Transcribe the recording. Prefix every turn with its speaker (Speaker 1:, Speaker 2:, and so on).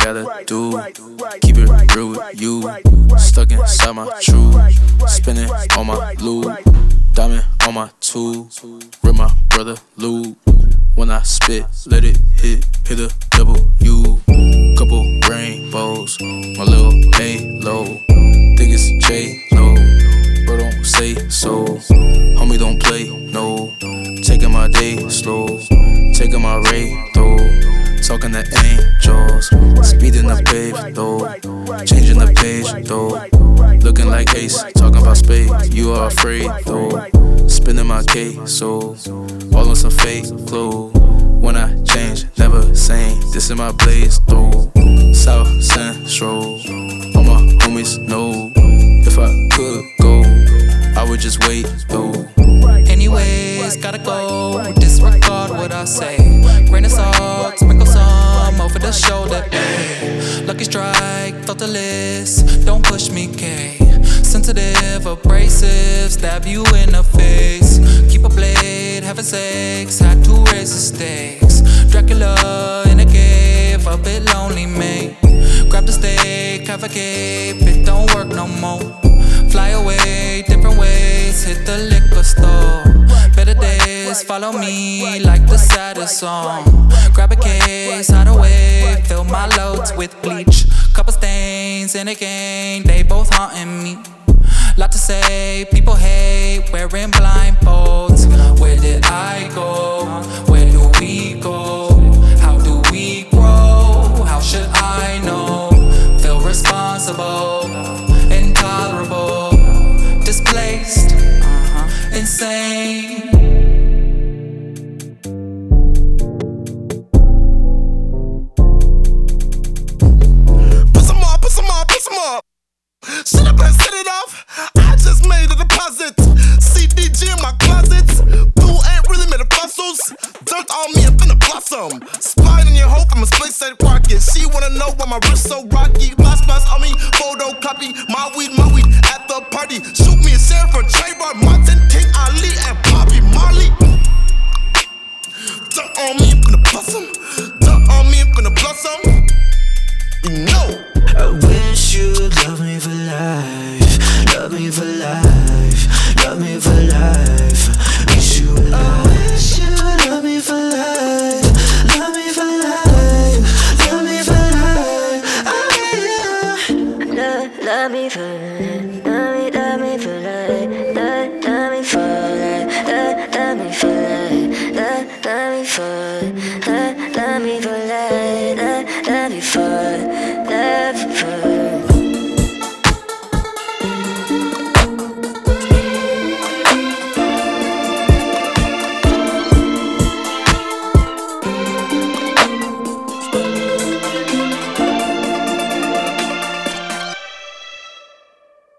Speaker 1: gotta do. Keep it real with you. Stuck inside my truth. Spinning on my loop. Diamond on my tool. With my brother Lou. When I spit, let it hit a W. Couple rainbows, my little halo. Think it's J-Lo, bro don't say so. Homie don't play, no. Taking my day slow, taking my rate though. Talking to angels, speeding the page though. Changing the page though. Looking like Ace, talking about space. You are afraid though. Spinning my case, so all on some fake clothes. When I change, never same. This is my blaze though. South Central, all my homies know. If I could go, I would just wait though.
Speaker 2: Anyways, gotta go. Disregard what I say. Grain of salt, sprinkle some over the shoulder. Ay. Lucky strike, felt the list. Don't push me, K. Sensitive, abrasive, stab you in the face. Keep a blade, having sex, had to raise the stakes. Dracula in a cave, a bit lonely, mate. Grab the steak, have a cape, it don't work no more. Fly away, different ways, hit the liquor store. Better days, follow me like the saddest song. Grab a case, hide away, fill my loads with bleach. Couple stains in a game, they both haunting me. Lot to say, people hate, wearing blindfolds. Where did I go? Where do we go? How do we grow? How should I know? Feel responsible, intolerable, displaced, insane.
Speaker 3: Put some more. Shut up and set it off. I just made a deposit. CDG in my closets. Boo ain't really made of fossils. Dirt on me, I'm finna blossom. Spine in your hope, I'm a space state rocket. She wanna know why my wrist so rocky. My spots on me, photocopy. My weed at the party. Shoot me a sheriff for Trayvon Martin, King Ali, and Bobby Marley. Dirt on me, I'm finna blossom. Dirt on me, I'm finna blossom. You know.
Speaker 4: I wish you'd love me for life. Love me for life. Love me for life. Wish you would I wish you'd love me for life. Love me for life. Love me for life.
Speaker 5: Love me for life. Love me for life. Love me for life. Love me for life.